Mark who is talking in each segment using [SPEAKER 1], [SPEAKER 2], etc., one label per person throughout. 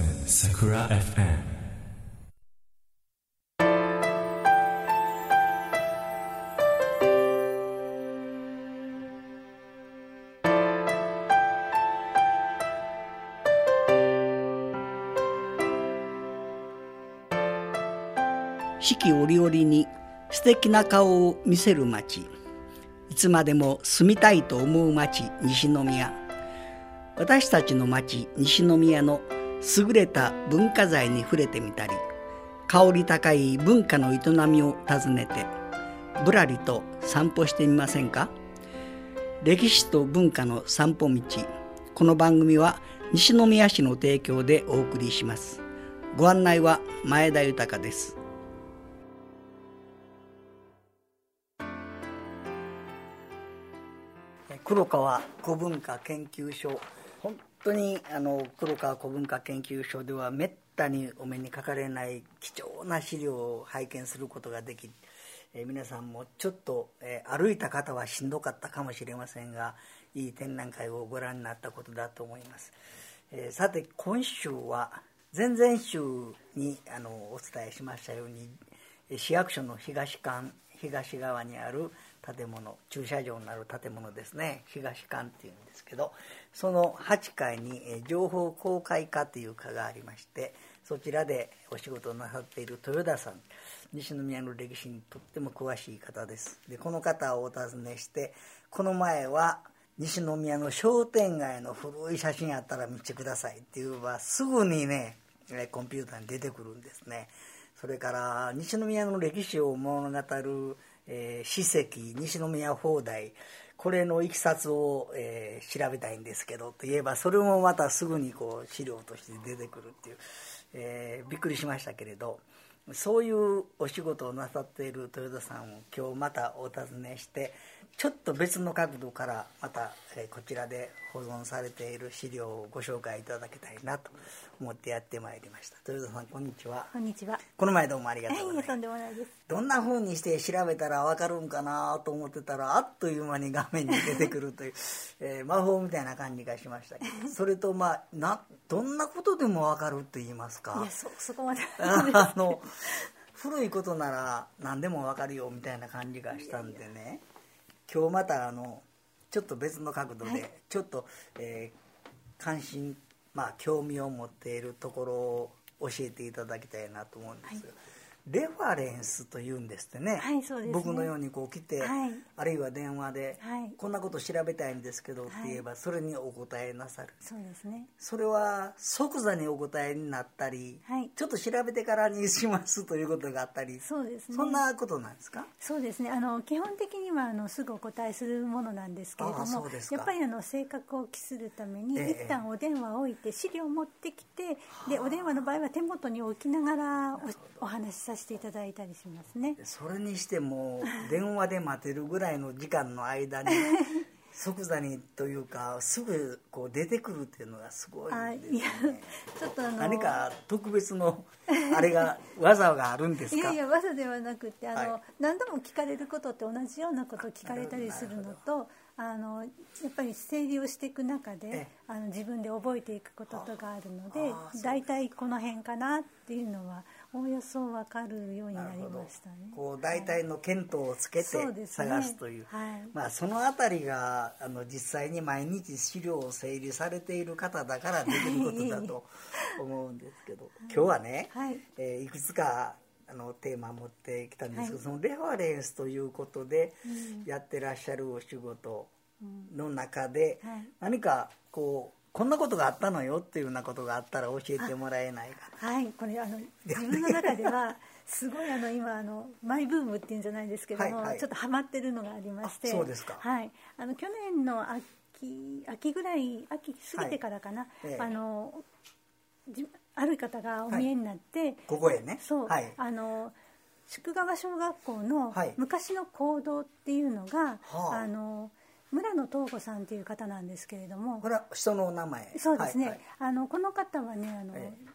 [SPEAKER 1] Sakura FM。
[SPEAKER 2] 四季折々に素敵な顔を見せる町、いつまでも住みたいと思う町、西宮。私たちの町西宮の優れた文化財に触れてみたり、香り高い文化の営みを訪ねてぶらりと散歩してみませんか。歴史と文化の散歩道、この番組は西宮市の提供でお送りします。ご案内は前田豊です。黒川古文化研究所、本当に黒川古文化研究所ではめったにお目にかかれない貴重な資料を拝見することができ、皆さんもちょっと、歩いた方はしんどかったかもしれませんが、いい展覧会をご覧になったことだと思います。さて今週は前々週にお伝えしましたように、市役所の東側にある建物、駐車場のある建物ですね、東館っていうんですけど、その8階に情報公開課という課がありまして、そちらでお仕事をなさっている豊田さん、西宮の歴史にとっても詳しい方です。でこの方をお尋ねして、この前は西宮の商店街の古い写真あったら見てくださいって言えばすぐにねコンピューターに出てくるんですね。それから西宮の歴史を物語る史跡西宮砲台、これのいきさつを、調べたいんですけどと言えば、それもまたすぐにこう資料として出てくるっていう、びっくりしましたけれど、そういうお仕事をなさっている豊田さんを今日またお尋ねして、ちょっと別の角度からまた、こちらで保存されている資料をご紹介いただきたいなと思ってやってまいりました。豊田さん、こんにちは。
[SPEAKER 3] こんにちは。
[SPEAKER 2] この前どうもありがとうございます。
[SPEAKER 3] とんでもないです。
[SPEAKER 2] どんな風にして調べたら分かるんかなと思ってたら、あっという間に画面に出てくるという、魔法みたいな感じがしましたけど、それとどんなことでも分かると言いますか、
[SPEAKER 3] いや、そこまで
[SPEAKER 2] 古いことなら何でも分かるよみたいな感じがしたんでね、今日またちょっと別の角度で、ちょっと、関心、興味を持っているところを教えていただきたいなと思うんですよ。レファレンスというんですってね、
[SPEAKER 3] はい、そうですね。
[SPEAKER 2] 僕のようにこう来て、
[SPEAKER 3] はい、
[SPEAKER 2] あるいは電話で、
[SPEAKER 3] はい、
[SPEAKER 2] こんなこと調べたいんですけどって言えば、それにお答えなさる。
[SPEAKER 3] そうですね。
[SPEAKER 2] それは即座にお答えになったり、
[SPEAKER 3] はい、
[SPEAKER 2] ちょっと調べてからにしますということがあったり、
[SPEAKER 3] そうですね。
[SPEAKER 2] そんなことなんですか？
[SPEAKER 3] そうですね。基本的にはすぐお答えするものなんですけれども、やっぱり正確を期するために、一旦お電話を置いて資料を持ってきて、でお電話の場合は手元に置きながらお話しさせていただいたりしますね。
[SPEAKER 2] それにしても電話で待てるぐらいの時間の間に即座にというかすぐこう出てくるっていうのがすごいですね。
[SPEAKER 3] いやちょっと
[SPEAKER 2] 何か特別のあれが技があるんですか？
[SPEAKER 3] いや技ではなくて何度も聞かれることって同じようなことを聞かれたりするのと、やっぱり整理をしていく中で自分で覚えていくこととかあるので、だいたいこの辺かなっていうのはおおよそ分かるようになりましたね。
[SPEAKER 2] こう大体の見当をつけて探すという、そのあたりが実際に毎日資料を整理されている方だからできることだと思うんですけど、今日はね、いくつかテーマを持ってきたんですけど、そのレファレンスということでやってらっしゃるお仕事の中で、何かこんなことがあったのよっていうようなことがあったら教えてもらえないかな。
[SPEAKER 3] はい、これ自分の中ではすごい今マイブームっていうんじゃないですけども、ちょっとハマってるのがありまして。
[SPEAKER 2] そうですか。
[SPEAKER 3] はい、去年の秋ぐらい、秋過ぎてからかな、ある方がお見えになって、
[SPEAKER 2] ここへね、
[SPEAKER 3] そう、宿川小学校の昔の講堂っていうのが、村野東吾さんという方なんですけれども、
[SPEAKER 2] これは人のお名前？
[SPEAKER 3] そうですね。この方はね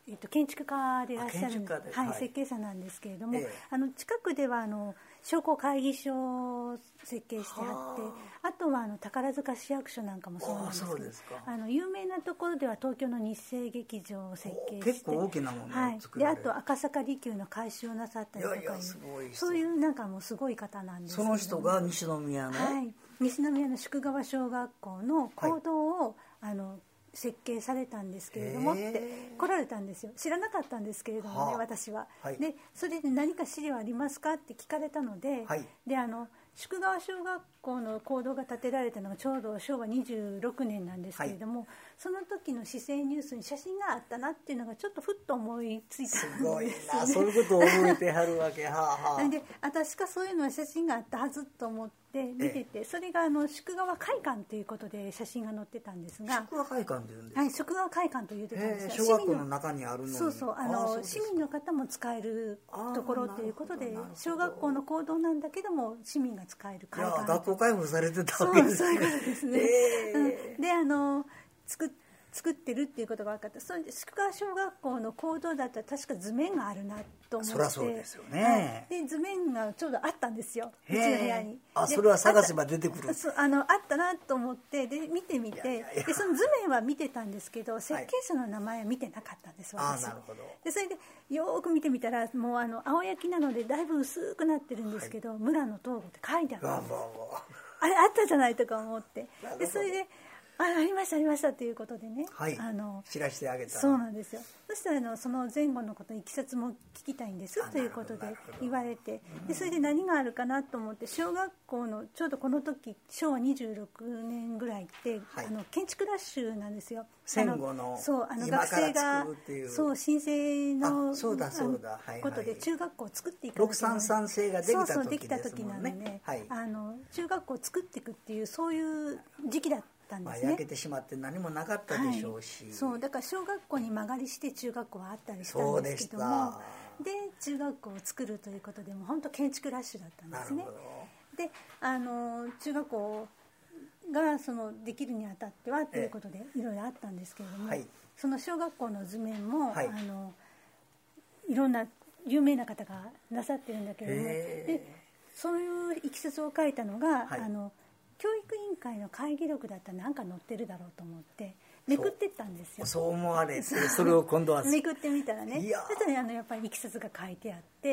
[SPEAKER 3] 建築家でいらっしゃる、設計者なんですけれども、近くでは商工会議所を設計してあって、あとは宝塚市役所なんかもそうなんですけど、有名なところでは東京の日生劇場を設計して、
[SPEAKER 2] 結構大きなものを作られる、
[SPEAKER 3] であと赤坂離宮の改修をなさったりとか、そういうなんかもうすごい方なんですけど、
[SPEAKER 2] その人が西宮の、
[SPEAKER 3] 西宮の宿川小学校の講堂を、設計されたんですけれどもって来られたんですよ。知らなかったんですけれどもね、私は。でそれで何か資料ありますかって聞かれたので、で宿川小学校の講堂が建てられたのがちょうど昭和26年なんですけれども、その時の市政ニュースに写真があったなっていうのがちょっとふっと思いついたんですよね。
[SPEAKER 2] すごいな、そういうことを覚えてはるわけ。
[SPEAKER 3] で確かそういうのは写真があったはずと思って見てて、それが宿川会館ということで写真が載ってたんですが、
[SPEAKER 2] 宿川会館というんですか。
[SPEAKER 3] 宿川会館と言ってたんですよ。
[SPEAKER 2] 小学校の中にあるのに。
[SPEAKER 3] そう市民の方も使えるところということで、小学校の講堂なんだけども市民が使える会館、
[SPEAKER 2] 学校開放されてたわけですね。
[SPEAKER 3] そういうことですね。で作ってるっていうことが分かった。それで宿川小学校の講堂だったら確か図面があるなと思って、
[SPEAKER 2] そりゃそうですよね、
[SPEAKER 3] で図面がちょうどあったんですよ、うちの部屋に。
[SPEAKER 2] それは探せば出てくる。
[SPEAKER 3] あったなと思ってで見てみて、でその図面は見てたんですけど、設計者の名前は見てなかったんです、私。
[SPEAKER 2] なるほど。
[SPEAKER 3] でそれでよく見てみたら、もう青焼きなのでだいぶ薄くなってるんですけど、村野東吾って書いてあったんです。あれあったじゃないとか思って、でそれでありましたありましたということでね、
[SPEAKER 2] 知らせてあげた。
[SPEAKER 3] そうなんですよ。そしたらその前後のこと、いきさつも聞きたいんですということで言われて、でそれで何があるかなと思って、小学校のちょうどこの時昭和26年ぐらいって、建築ラッシュなんですよ。
[SPEAKER 2] 戦後の
[SPEAKER 3] 学生が新生のことで中学校を作っていく、
[SPEAKER 2] 633制ができた時ですもんね。
[SPEAKER 3] できた時なので、中学校を作っていくっていう、そういう時期だった。
[SPEAKER 2] 焼けてしまって何もなかったでしょうし、
[SPEAKER 3] だから小学校に間借りして中学校はあったりしたんですけども、で中学校を作るということでも本当建築ラッシュだったんですね。で中学校ができるにあたってはということでいろいろあったんですけれども、その小学校の図面も、いろんな有名な方がなさってるんだけれども、でそういういきさつを書いたのが、教育委員会の会議録だったら何か載ってるだろうと思ってめくってったんですよ。
[SPEAKER 2] そう思われて、それを今度は
[SPEAKER 3] めくってみたらね、そしたらやっぱりいきさつが書いてあって、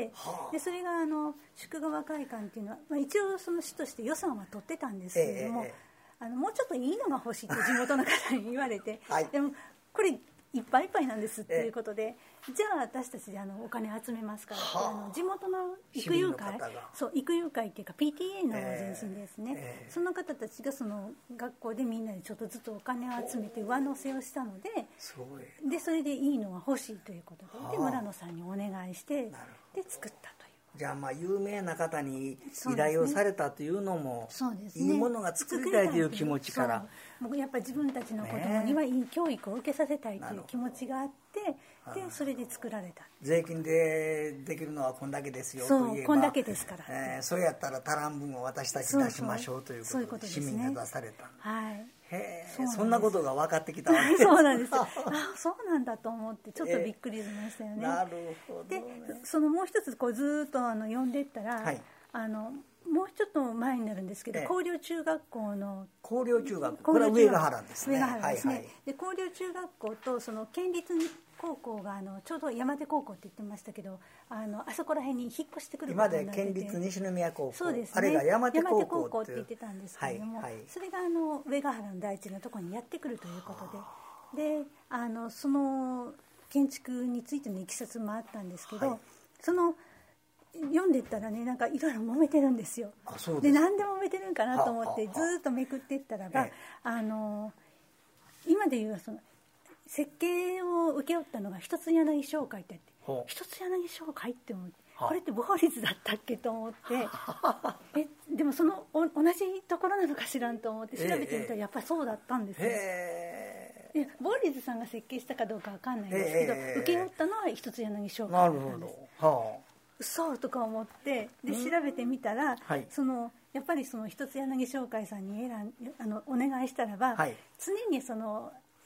[SPEAKER 3] でそれが宿川会館っていうのは、一応その市として予算は取ってたんですけれども、もうちょっといいのが欲しいって地元の方に言われて、でもこれいっぱいいっぱいなんですっていうことで、じゃあ私たちでお金集めますからって、地元の育友会、育友会っていうか PTA の前身ですね、その方たちがその学校でみんなでちょっとずつお金を集めて上乗せをしたので、それでいいのは欲しいということで、村野さんにお願いしてで作ったという。
[SPEAKER 2] じゃあ有名な方に依頼をされたというのも、いいものが作りたいという気持ちから、
[SPEAKER 3] やっぱり自分たちの子供にはいい教育を受けさせたいという気持ちがあって、でそれで作られた。
[SPEAKER 2] 税金でできるのはこんだけですよと言えば、
[SPEAKER 3] こんだけですから、
[SPEAKER 2] それやったら足らん分を私たち出しましょうということで市民が出された。そんなことが分かってきたわけです。
[SPEAKER 3] そうなんですよ。そうなんだと思ってちょっとびっくりしましたよね。
[SPEAKER 2] なるほど。
[SPEAKER 3] でそのもう一つずっと読んでいったら、もうちょっと前になるんですけど、広陵中学校の
[SPEAKER 2] これは上ヶ原ですね。
[SPEAKER 3] で広陵中学校とその県立高校がちょうど山手高校って言ってましたけど、あそこら辺に引っ越してくる
[SPEAKER 2] ことになってて、今で県立西宮高校、
[SPEAKER 3] そうですね、
[SPEAKER 2] あれが山手高校
[SPEAKER 3] って言ってたんですけれども、それが上ヶ原の第一のところにやってくるということで、その建築についてのいきさつもあったんですけど、その読んでったらね、なんかいろいろ揉めてるんですよ。で何で揉めてるんかなと思ってずっとめくっていったらば、今でいうその設計を請け負ったのが一つ柳商会って言って、一つ柳商会って思って、これってボーリズだったっけと思ってでもその同じところなのかしらんと思って調べてみたらやっぱりそうだったんですよ。でボーリズさんが設計したかどうかわかんないんですけど、請け負ったのは一つ柳商会だったんです。嘘とか思ってで調べてみたら、やっぱりその一つ柳商会さんにお願いしたらば、常にその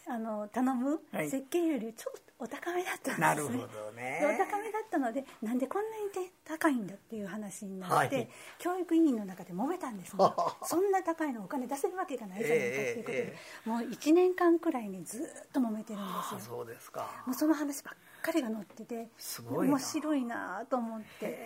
[SPEAKER 3] 頼む設計よりちょっとお高めだったんですね。
[SPEAKER 2] なるほどね。
[SPEAKER 3] お高めだったので、なんでこんなに高いんだっていう話になって、
[SPEAKER 2] はい、
[SPEAKER 3] 教育委員の中で揉めたんですね。そんな高いのお金出せるわけがないじゃないかっていうことで、もう1年間くらいにずっと揉めてるんですよ。
[SPEAKER 2] そうですか。
[SPEAKER 3] もうその話ばっかりが載ってて、
[SPEAKER 2] すごいな、
[SPEAKER 3] 面白いなと思って、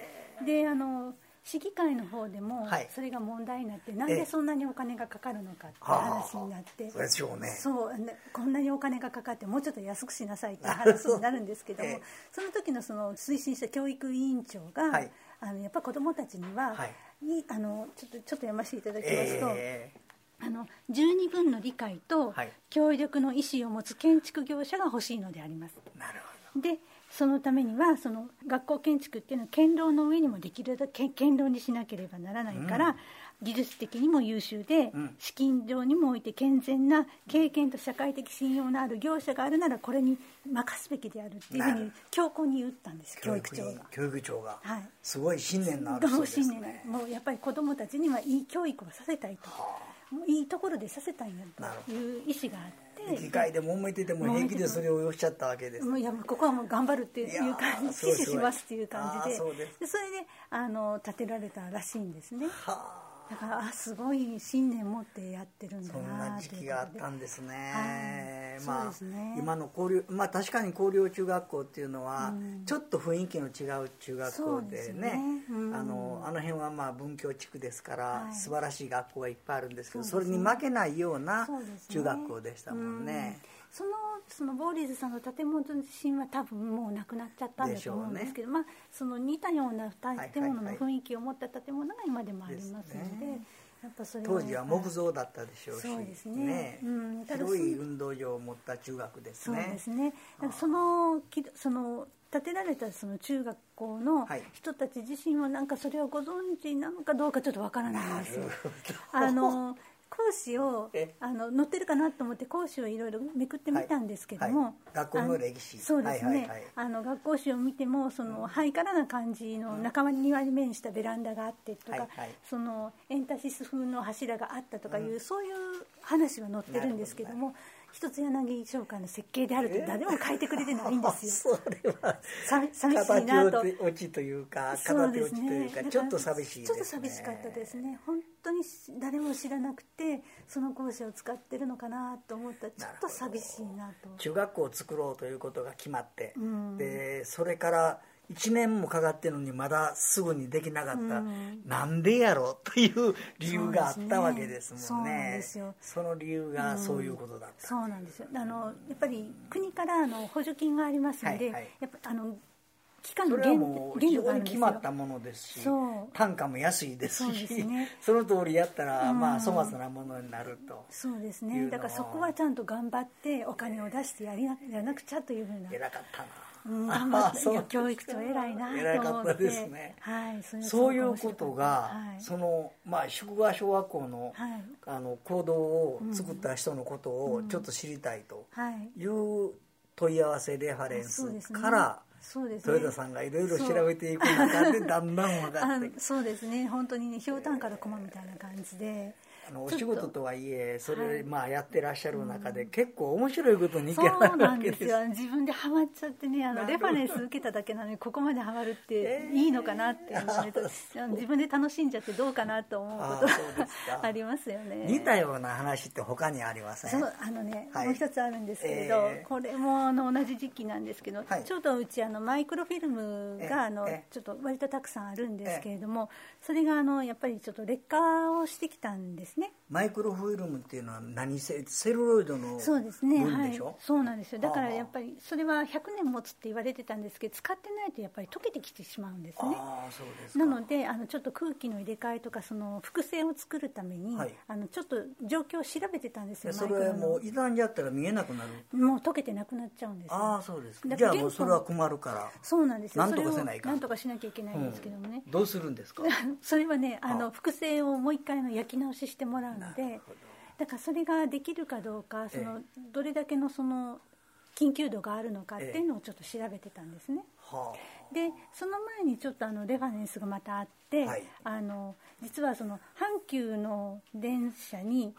[SPEAKER 3] で市議会の方でもそれが問題になって、なんでそんなにお金がかかるのかって話になって、
[SPEAKER 2] そうでしょうね。
[SPEAKER 3] そう、こんなにお金がかかってもうちょっと安くしなさいっていう話になるんですけども、その時のその推進した教育委員長が、やっぱ子どもたちには、ちょっと読ませていただきますと、十二分の理解と協力の意思を持つ建築業者が欲しいのであります。
[SPEAKER 2] なるほど。
[SPEAKER 3] でそのためにはその学校建築っていうのは堅牢の上にもできるだけ堅牢にしなければならないから、技術的にも優秀で、資金上にもおいて健全な経験と社会的信用のある業者があるならこれに任すべきであるっていうふうに強硬に言ったんです。教育長が、すごい信念のある人ですね。もうやっぱり子どもたちにはいい教育をさせたいと、いいところでさせたいんだという意思があって、
[SPEAKER 2] 議会で揉めてても平気でそれをおっしゃったわけです。
[SPEAKER 3] いや、ここはもう頑張るっていう感じ、支持しますっていう感じで、それで建てられたらしいんですね。だからすごい信念持ってやってるんだな。
[SPEAKER 2] そんな時期があったんですね。今の確かに広陵中学校っていうのはちょっと雰囲気の違う中学校でね、あの辺は文教地区ですから素晴らしい学校がいっぱいあるんですけど、それに負けないような中学校でしたもんね。
[SPEAKER 3] そのボーリーズさんの建物自身は多分もうなくなっちゃったんだと思うんですけど、その似たような建物の雰囲気を持った建物が今でもありますので、やっぱそれ
[SPEAKER 2] 当時は木造だったでしょうし、
[SPEAKER 3] そうですね、
[SPEAKER 2] 広い運動場を持った中学ですね。
[SPEAKER 3] そうですね。だからその建てられたその中学校の人たち自身はなんかそれをご存知なのかどうかちょっとわからないんですよ。講師を載ってるかなと思って講師をいろいろめくってみたんですけども、
[SPEAKER 2] 学校の歴史、
[SPEAKER 3] そうですね、学校史を見てもそのハイカラな感じの中庭に面したベランダがあってとか、そのエンタシス風の柱があったとかいう、そういう話は載ってるんですけども、一つ柳商会の設計であると誰も書いてくれてないんですよ。
[SPEAKER 2] それは
[SPEAKER 3] 寂しいなと。
[SPEAKER 2] 形落ちというか、形落ちというか、ちょっと寂しいですね。
[SPEAKER 3] ちょっと寂しかったですね。本当に誰も知らなくてその校舎を使ってるのかなと思ったらちょっと寂しいなと。
[SPEAKER 2] 中学校を作ろうということが決まって、でそれから1年もかかってるのにまだすぐにできなかった、なんでやろという理由があったわけですもんね。その理由がそういうことだった。
[SPEAKER 3] そうなんですよ。やっぱり国から補助金がありますので、やっぱ期間の
[SPEAKER 2] それはもう非常に決まったものですし、単価も安いですし、その通りやったら粗末なものになると。
[SPEAKER 3] そうですね。だからそこはちゃんと頑張ってお金を出してやらなくちゃというふうな。
[SPEAKER 2] 偉かったな。
[SPEAKER 3] 頑張って教育長偉いなと思って。
[SPEAKER 2] 偉かったですね。そういうことがその宿川小学校の講堂を作った人のことをちょっと知りたいという問い合わせレファレンスから。豊田さんがいろいろ調べていく中でだんだん分かって
[SPEAKER 3] そうですね。本当にね、ひょうたんから駒みたいな感じで、
[SPEAKER 2] お仕事とはいえそれやってらっしゃる中で結構面白いことにいけないわけです。そうなんですよ。
[SPEAKER 3] 自分でハマっちゃってね、レファレンス受けただけなのにここまでハマるっていいのかなって思うと、自分で楽しんじゃってどうかなと思うことがありますよね。
[SPEAKER 2] 似たような話って他にありません？
[SPEAKER 3] そう、もう一つあるんですけれど、これも同じ時期なんですけど、ちょうどうちマイクロフィルムがちょっと割とたくさんあるんですけれども、それがやっぱりちょっと劣化をしてきたんですね。
[SPEAKER 2] マイクロフィルムっていうのはセルロイドの分でしょ？
[SPEAKER 3] そうですね、はい、そうなんですよ。だからやっぱりそれは100年持つって言われてたんですけど、使ってないとやっぱり溶けてきてしまうんですね。
[SPEAKER 2] そうですか。
[SPEAKER 3] なのでちょっと空気の入れ替えとかその複製を作るために、ちょっと状況を調べてたんですよ。
[SPEAKER 2] それはもう傷んじゃったら見えなくなる？
[SPEAKER 3] もう溶けてなくなっちゃうんですよ。
[SPEAKER 2] そうですか。じゃあもうそれは困るから。
[SPEAKER 3] そうなんですよ。
[SPEAKER 2] なんとかせないか。
[SPEAKER 3] なんとかしなきゃいけないんですけどもね。
[SPEAKER 2] どうするんですか？
[SPEAKER 3] それはね、複製をもう一回焼き直ししてもらうので、だからそれができるかどうか、どれだけのその緊急度があるのかっていうのをちょっと調べてたんですね。でその前にちょっとレファレンスがまたあって、実はその阪急の電車に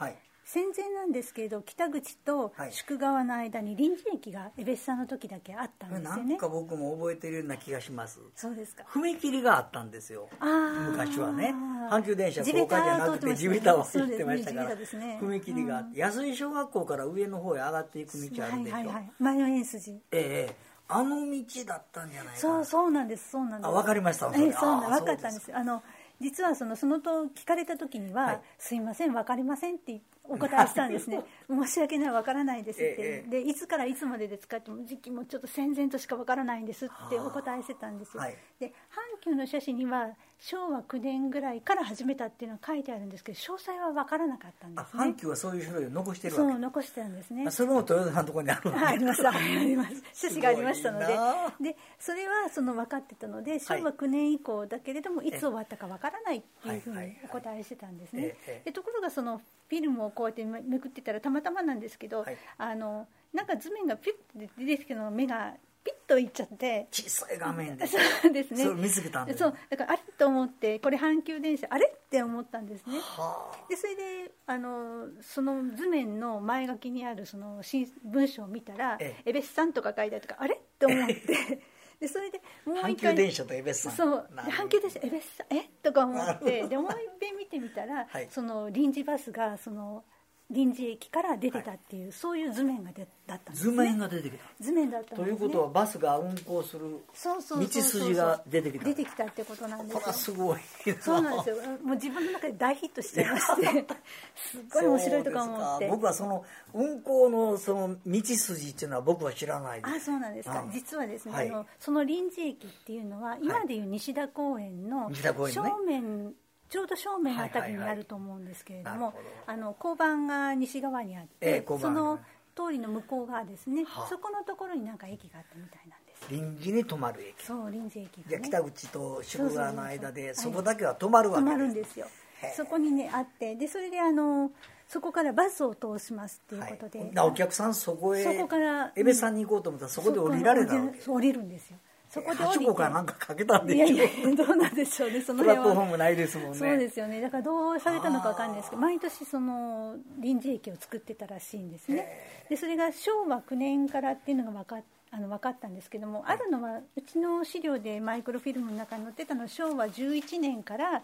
[SPEAKER 3] 戦前なんですけれど、北口と宿川の間に臨時駅が江別さんの時だけあったんですよね。
[SPEAKER 2] なんか僕も覚えてるような気がします。
[SPEAKER 3] そうですか。
[SPEAKER 2] 踏切があったんですよ、昔はね。阪急電車高架じゃなくて地べたを走ってましたから、踏切があって、安井小学校から上の方へ上がっていく道あるでしょ。
[SPEAKER 3] 前の円筋、
[SPEAKER 2] あの道だったんじゃないかな。
[SPEAKER 3] そうなんです。分かりました。
[SPEAKER 2] 分
[SPEAKER 3] かったんです。実はそのと聞かれた時には、すいません分かりませんってお答えしたんですね。申し訳ない、分からないですって、でいつからいつまでで使っても時期もちょっと戦前としか分からないんですってお答えしてたんですよ。で阪急の写真には昭和9年ぐらいから始めたっていうのが書いてあるんですけど、詳細は分からなかったんですね。
[SPEAKER 2] 阪急はそういう種類を残してるわけ。
[SPEAKER 3] そう残してるんですね。
[SPEAKER 2] それも豊田さんのところにあるわけ。
[SPEAKER 3] あります写真がありましたので、それは分かってたので、昭和9年以降だけれどもいつ終わったか分からないっていうふうにお答えしてたんですね。でところがそのフィルムをこうやってめくってたらたまたまなんですけど、なんか図面がピュッて出てきたの目がピッといっちゃって、
[SPEAKER 2] 小さい画面で
[SPEAKER 3] そうですね、
[SPEAKER 2] それ見つけたんです、
[SPEAKER 3] そうだからあれと思って、これ阪急電車あれって思ったんですね。でそれでその図面の前書きにあるその文章を見たら江別さんとか書いたりとか、あれって思ってでそれでもう一回
[SPEAKER 2] 阪急電車と江別さん、
[SPEAKER 3] そう阪急電車江別さんとか思ってでもう一遍見てみたら、その臨時バスがその臨時駅から出てたっていう、そういう図面がだったんですね。
[SPEAKER 2] 図面が出てきた。
[SPEAKER 3] 図面だったんですね。
[SPEAKER 2] ということはバスが運行する道筋が出てきた。
[SPEAKER 3] 出てきたってことなんですよ。
[SPEAKER 2] これはすごい。
[SPEAKER 3] そうなんですよ。もう自分の中で大ヒットしちゃいまして、すっごい面白いとか思って。
[SPEAKER 2] 僕はその運行のその道筋っていうのは僕は知らないです。
[SPEAKER 3] そうなんですか。実はですね、その臨時駅っていうのは今でいう西田公園の正面、ちょうど正面あたりにあると思うんですけれども、交番が西側にあって、その通りの向こう側ですね、そこのところになんか駅があったみたいなんです。
[SPEAKER 2] 臨時に止まる駅。
[SPEAKER 3] そう臨時駅がね。
[SPEAKER 2] じゃあ北口と宿川の間でそこだけは止まるわけです。
[SPEAKER 3] 止まるんですよ。そこにねあって、でそれでそこからバスを通しますっていうことで、
[SPEAKER 2] お客さんそこへ
[SPEAKER 3] から
[SPEAKER 2] 江別さんに行こうと思ったらそこで降りられたわけ。
[SPEAKER 3] 降りるんですよ。そこで降りて、
[SPEAKER 2] はしごかなんかかけたんでしょ。
[SPEAKER 3] いやどうなんでしょうね、その
[SPEAKER 2] プラットフォームないですもんね。
[SPEAKER 3] そうですよね。だからどうされたのか分かんないですけど、毎年その臨時駅を作ってたらしいんですね。でそれが昭和9年からっていうのが分かったんですけども、あるのはうちの資料でマイクロフィルムの中に載ってたのは昭和11年から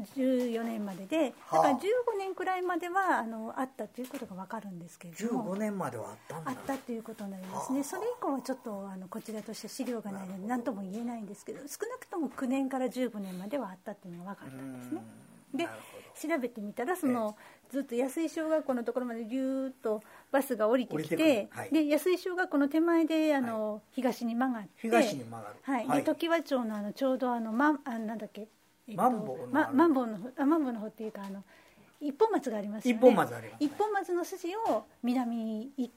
[SPEAKER 3] 14年までで、だから15年くらいまではあったということが分かるんですけれども、
[SPEAKER 2] 15年まではあったんだ。
[SPEAKER 3] あったということになりますね。それ以降はちょっとこちらとして資料がないので何とも言えないんですけど、少なくとも9年から15年まではあったっていうのが分かったんですね。で調べてみたら、そのずっと安井小学校のところまでギューッとバスが降りてきて、で安井小学校の手前で東に曲がって、
[SPEAKER 2] 東に曲がる、
[SPEAKER 3] で常盤町のちょうどなんだっけ、
[SPEAKER 2] マンボ
[SPEAKER 3] ウの方っていうか一本松がありますよね。一本松の筋を南に行って、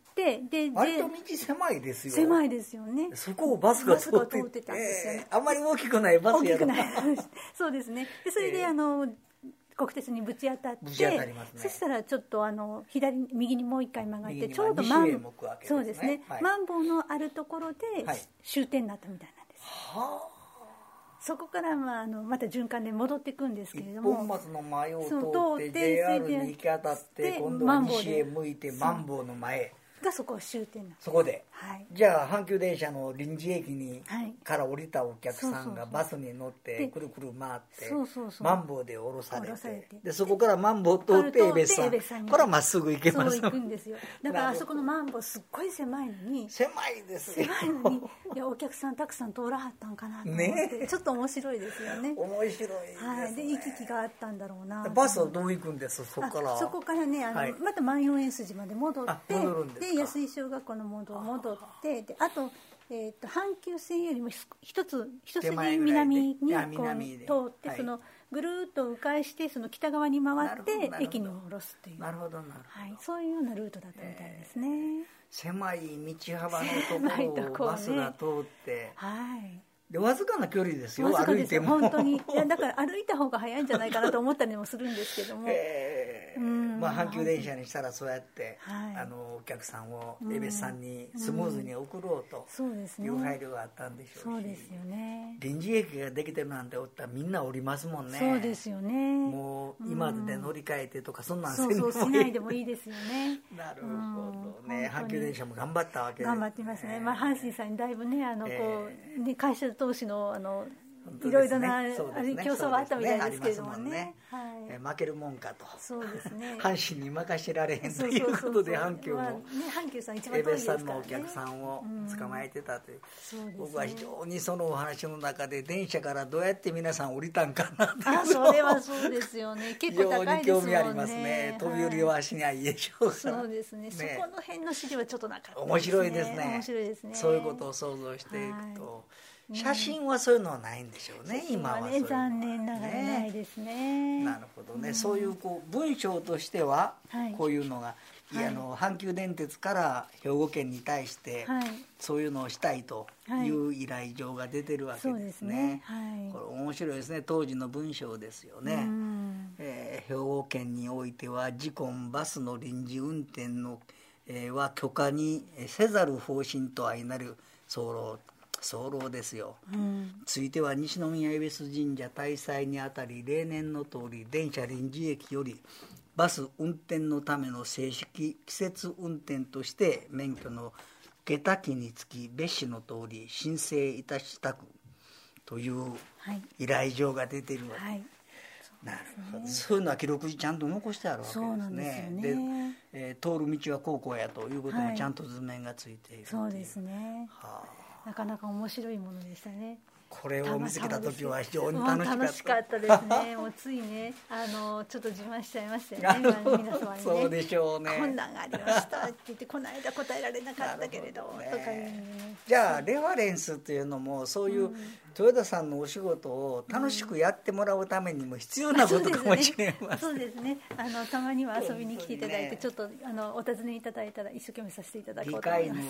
[SPEAKER 3] で
[SPEAKER 2] 割と道狭いですよ。
[SPEAKER 3] 狭いですよね。
[SPEAKER 2] そこをバスが通ってたんですよね。あんまり大きくないバスやろ。
[SPEAKER 3] そうですね。でそれで国鉄にぶち当たって、そしたらちょっと右にもう一回曲がって、ちょうどそうですね、マンボウのあるところで終点になったみたいなんです。そこからまた循環で戻っていくんですけれども、
[SPEAKER 2] 一本松の前を通って JR に行き当たって、今度は西へ向いてマンボウの前
[SPEAKER 3] がそこは終点なんです。
[SPEAKER 2] そこで、じゃあ阪急電車の臨時駅にから降りたお客さんがバスに乗ってくるくる回ってマンボウで降ろされて、でそこからマンボウ通って江別さん、これはまっすぐ行けます。
[SPEAKER 3] そう行くんですよ。だからあそこのマンボウすっごい狭いのに、
[SPEAKER 2] 狭いですよ。
[SPEAKER 3] 狭いのに、いやお客さんたくさん通らはったんかなと思って、ちょっと面白いですよね。
[SPEAKER 2] 面白いですね。
[SPEAKER 3] で行き来があったんだろうな。
[SPEAKER 2] バスはどう行くんです？そ
[SPEAKER 3] こからねまた万葉園筋まで戻って、で安井小学校の戻ってで、あと阪急線よりも一筋南にこう通って、そのぐるっと迂回してその北側に回って駅に降ろすという、そういうようなルートだったみたいですね。
[SPEAKER 2] 狭い道幅のところをバスが通って、でわずかな距離ですよ。歩いても
[SPEAKER 3] 本当に。いやだから歩いた方が早いんじゃないかなと思ったりもするんですけども、
[SPEAKER 2] 阪急電車にしたらそうやって、お客さんを江別さんにスムーズに送ろうという配慮があったんでしょうし、
[SPEAKER 3] そうですよね。
[SPEAKER 2] 臨時駅ができてるなんておったらみんな降りますもんね。
[SPEAKER 3] そうですよね。
[SPEAKER 2] もう今で乗り換えてとかそんなん
[SPEAKER 3] せんでもいい。しないでもいいですよね。
[SPEAKER 2] なるほどね。阪急電車も頑張ったわけですね。
[SPEAKER 3] 頑張ってますね。阪神さんにだいぶね会社投資のいろいろな競争はあったみたいですけれどもね。
[SPEAKER 2] 負けるもんかと。
[SPEAKER 3] そうですね。
[SPEAKER 2] 阪神に任せられへんということで阪急も
[SPEAKER 3] 阪急さん一番遠いですからね。
[SPEAKER 2] 江別さんのお客さんを捕まえてたという。僕は非常にそのお話の中で電車からどうやって皆さん降りたんかなという
[SPEAKER 3] のをそれはそうですよね。結構高いですもんね。
[SPEAKER 2] 非常に興味ありますね。飛び降りはしないでしょうから。
[SPEAKER 3] そうですね。そこの辺の資料はちょっとなかったですね。
[SPEAKER 2] 面白いですね。
[SPEAKER 3] 面白いですね。
[SPEAKER 2] そういうことを想像していくと。写真はそういうのはないんでしょうね。今はね、
[SPEAKER 3] 残念ながらないですね。
[SPEAKER 2] なるほどね。そういう文章としてはこういうのが、阪急電鉄から兵庫県に対してそういうのをしたいという依頼状が出てるわけですね。これ面白いですね。当時の文章ですよね。兵庫県においては自婚バスの臨時運転のは許可にせざる方針と相なる候ですよ。ついては西宮恵比寿神社大祭にあたり例年の通り電車臨時駅よりバス運転のための正式季節運転として免許の受けたきにつき別紙の通り申請いたしたくという依頼状が出ているわけです。なるほど。そういうのは記録にちゃんと残してあるわけですね。そうなんですよね。で、通る道はこうやということもちゃんと図面がついている。
[SPEAKER 3] そうですね。なかなか面白いものでしたね。
[SPEAKER 2] これを見つけた時は非常に
[SPEAKER 3] 楽しかったですね。もうついねちょっと自慢しちゃいましたよね。皆様にね。
[SPEAKER 2] そうでしょうね。
[SPEAKER 3] こんなんがありましたって言ってこの間答えられなかったけれどとかいうね。
[SPEAKER 2] じゃあレファレンスっていうのもそういう豊田さんのお仕事を楽しくやってもらうためにも必要なことかもしれません。
[SPEAKER 3] そうですね。たまには遊びに来ていただいてちょっとお尋ねいただいたら一生懸命させていただこうと思います。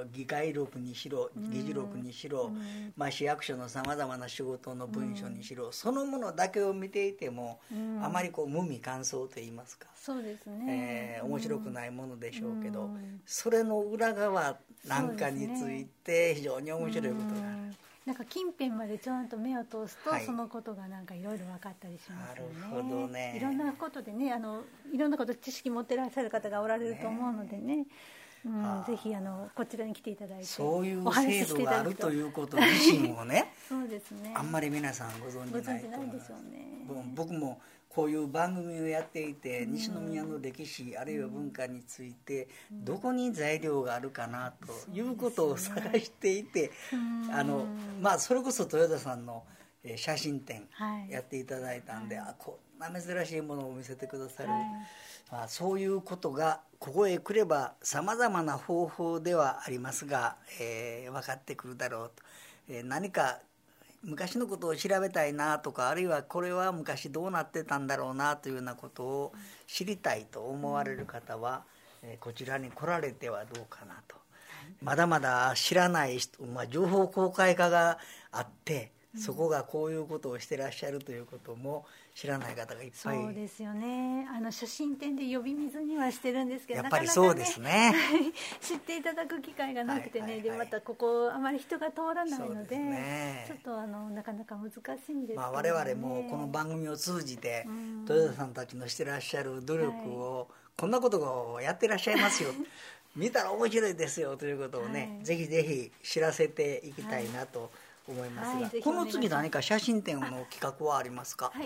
[SPEAKER 2] 議会録にしろ議事録にしろ、市役所のさまざまな仕事の文書にしろ、そのものだけを見ていても、あまり無味乾燥といいますか、
[SPEAKER 3] そうですね、
[SPEAKER 2] 面白くないものでしょうけど、それの裏側なんかについて非常に面白いことがある。
[SPEAKER 3] なんか近辺までちゃんと目を通すと、そのことがなんかいろいろ分かったりしますよね。
[SPEAKER 2] なるほどね。
[SPEAKER 3] いろんなことでねいろんなこと知識持ってらっしゃる方がおられると思うのでね、ぜひこちらに来ていただいて
[SPEAKER 2] そういう制度があるということ自身をね
[SPEAKER 3] そうですね、
[SPEAKER 2] あんまり皆さんご存じないと思います。僕もこういう番組をやっていて、西宮の歴史あるいは文化についてどこに材料があるかなということを探していて、それこそ豊田さんの写真展やっていただいたんで、こんな珍しいものを見せてくださる、そういうことがここへ来ればさまざまな方法ではありますが、分かってくるだろうと、何か昔のことを調べたいなとか、あるいはこれは昔どうなってたんだろうなというようなことを知りたいと思われる方は、こちらに来られてはどうかなと。まだまだ知らない人、情報公開化があってそこがこういうことをしてらっしゃるということも知らない方がいっぱい。
[SPEAKER 3] そうですよね。写真展で呼び水にはしてるんですけど、
[SPEAKER 2] やっぱりそうですね。
[SPEAKER 3] 知っていただく機会がなくてね、でまたここあまり人が通らないので、ちょっとなかなか難しいんですけどね。
[SPEAKER 2] 我々もこの番組を通じて豊田さんたちのしてらっしゃる努力を、こんなことをやってらっしゃいますよ見たら面白いですよということをね、ぜひぜひ知らせていきたいなと思いますが、この次何か写真展の企画はありますか？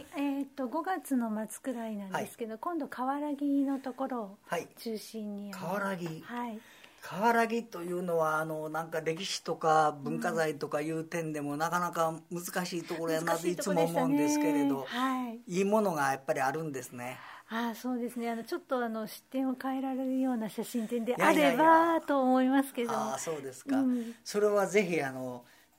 [SPEAKER 3] 5月の末くらいなんですけど、今度河原木のところを中心に、
[SPEAKER 2] 河原木、河原木というのはなんか歴史とか文化財とかいう点でもなかなか難しいところやなといつも思うんですけれど、いいものがやっぱりあるんですね。
[SPEAKER 3] そうですね。ちょっと視点を変えられるような写真展であればと思いますけど。
[SPEAKER 2] そうですか。それはぜひ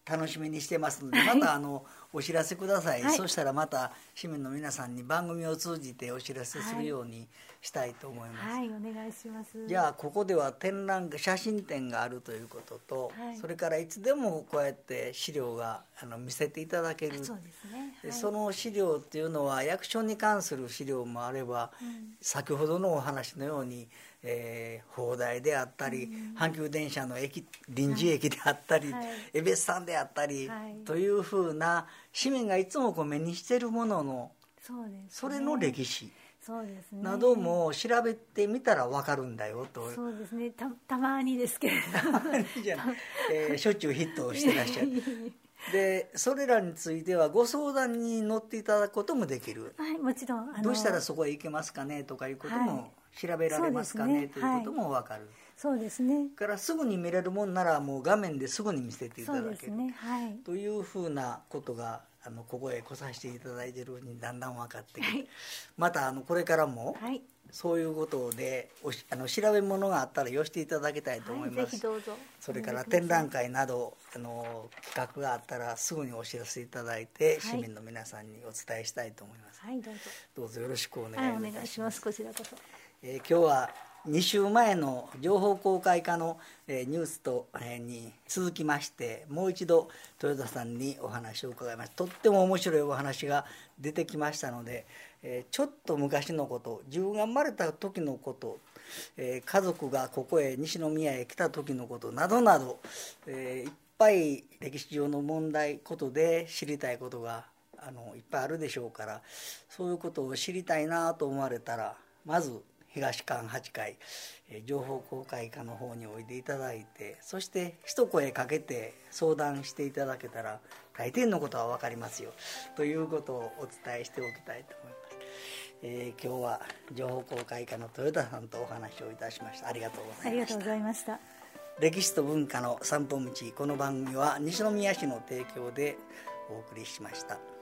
[SPEAKER 2] 楽しみにしてますので、またお知らせください、
[SPEAKER 3] はい、
[SPEAKER 2] そしたらまた市民の皆さんに番組を通じてお知らせするようにしたいと思います。
[SPEAKER 3] はい、お願いします。
[SPEAKER 2] じゃあここでは写真展があるということと、はい、それからいつでもこうやって資料が見せていただける。
[SPEAKER 3] そうですね、
[SPEAKER 2] はい、その資料っていうのは役所に関する資料もあれば、先ほどのお話のように砲台であったり、阪急電車の臨時駅であったり、江別さんであったり、というふうな市民がいつも目にしているものの、それの歴史なども調べてみたら分かるんだよと。
[SPEAKER 3] そうですね、たまにですけれ
[SPEAKER 2] どしょっちゅうヒットをしてらっしゃるでそれらについてはご相談に乗っていただくこともできる。
[SPEAKER 3] はい、もちろん
[SPEAKER 2] どうしたらそこへ行けますかねとかいうことも調べられますかね、ということも分かる。
[SPEAKER 3] そうですね。
[SPEAKER 2] からすぐに見れるもんならもう画面ですぐに見せていただける。
[SPEAKER 3] そうですね、はい、
[SPEAKER 2] というふうなことがここへ来させていただいているうちにだんだん分かってくる、はい、またこれからも、はい、そういうことで調べ物があったら寄していただきたいと思います、はい、
[SPEAKER 3] ぜひどうぞ。
[SPEAKER 2] それから展覧会など企画があったらすぐにお知らせいただいて、はい、市民の皆さんにお伝えしたいと思います、
[SPEAKER 3] はい、
[SPEAKER 2] どうぞよろしくお願いいたします、
[SPEAKER 3] はい、お願いします。こちらこそ。
[SPEAKER 2] 今日は2週前の情報公開課のニュースに続きましてもう一度豊田さんにお話を伺いました。とっても面白いお話が出てきましたので、ちょっと昔のこと自分が生まれた時のこと、家族がここへ西宮へ来た時のことなどなど、いっぱい歴史上の問題ことで知りたいことがいっぱいあるでしょうから、そういうことを知りたいなと思われたらまず東館8階情報公開課の方においでいただいて、そして一声かけて相談していただけたら大抵のことは分かりますよということをお伝えしておきたいと思います。今日は情報公開課の豊田さんとお話をいたしました。ありがとうございました。
[SPEAKER 3] ありがとうございました。
[SPEAKER 2] 歴史と文化の散歩道、この番組は西宮市の提供でお送りしました。